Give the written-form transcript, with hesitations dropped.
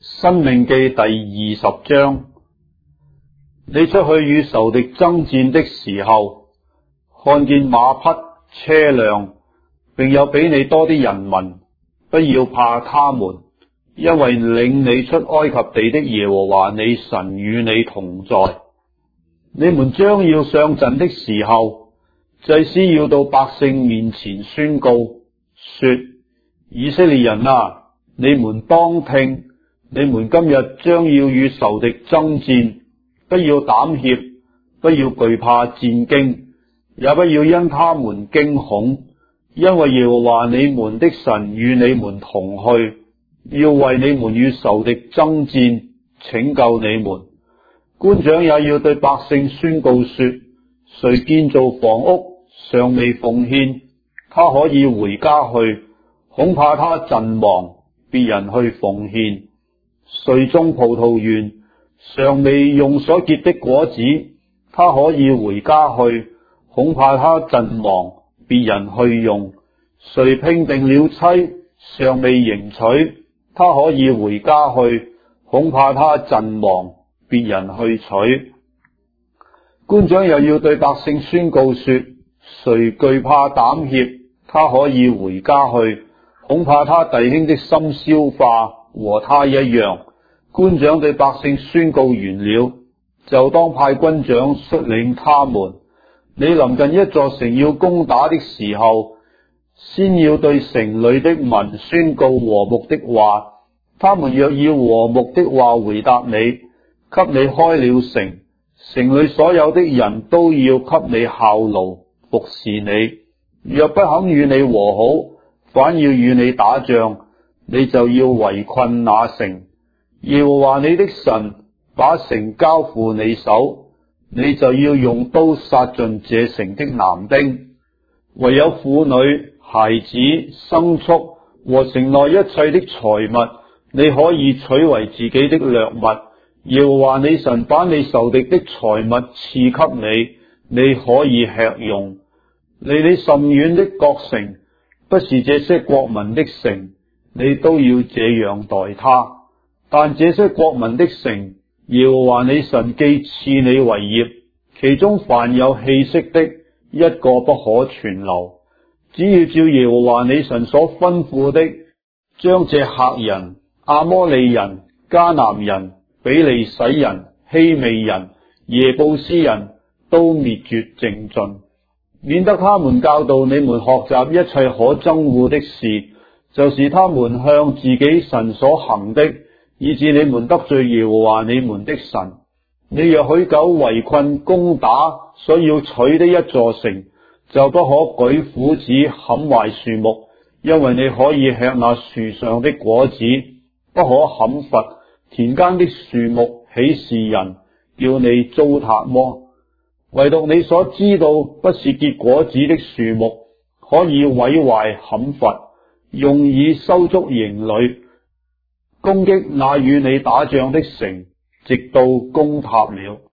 申命記第20章，你出去與仇敵爭戰的時候，看見馬匹、車輛，並有比你多的人民，不要怕他們，因為領你出埃及地的耶和華你神與你同在。你們將要上陣的時候，祭司要到百姓面前宣告，說：以色列人啊，你們當聽，你們今日將要與仇敵爭戰，不要膽怯，不要懼怕戰驚，也不要因他們驚恐，因為耶和華你們的神與你們同去，要為你們與仇敵爭戰，拯救你們。官長也要對百姓宣告說：誰建造房屋尚未奉獻，他可以回家去，恐怕他陣亡，別人去奉獻。誰種葡萄園尚未用所結的果子，他可以回家去，恐怕他陣亡，別人去用。誰聘定了妻尚未迎娶，他可以回家去，恐怕他陣亡，別人去娶。官長又要對百姓宣告說：誰懼怕膽怯，他可以回家去，恐怕他弟兄的心消化和他一樣。官長對百姓宣告完了，就當派軍長率領他們。你臨近一座城要攻打的時候，先要對城裏的民宣告和睦的話。他們若以和睦的話回答你，給你開了城，城裏所有的人都要給你效勞服侍你。若不肯與你和好，反要與你打仗，你就要圍困那城。耶和華你的神把城交付你手，你就要用刀殺盡這城的男丁。唯有婦女、孩子、牲畜和城內一切的財物，你可以取為自己的掠物。耶和華你神把你仇敵的財物賜給你，你可以吃用。離你甚遠的各城，不是這些國民的城，你都要這樣待他。但這些國民的城，耶和華你神既賜你為業，其中凡有氣息的，一個不可存留。只要照耶和華你神所吩咐的，將這赫人、亞摩利人、迦南人、比利洗人、希未人、耶布斯人都滅絕淨盡，免得他們教導你們學習一切可憎惡的事，就是他們向自己神所行的，以致你們得罪耶和華你們的神。你若許久圍困攻打所要取的一座城，就不可舉斧子砍壞樹木，因為你可以吃那樹上的果子，不可砍伐田間的樹木，豈是人叫你糟蹋麼？唯獨你所知道不是結果子的樹木，可以毀壞砍伐，用以修築營壘，攻擊那與你打仗的城，直到攻塌了。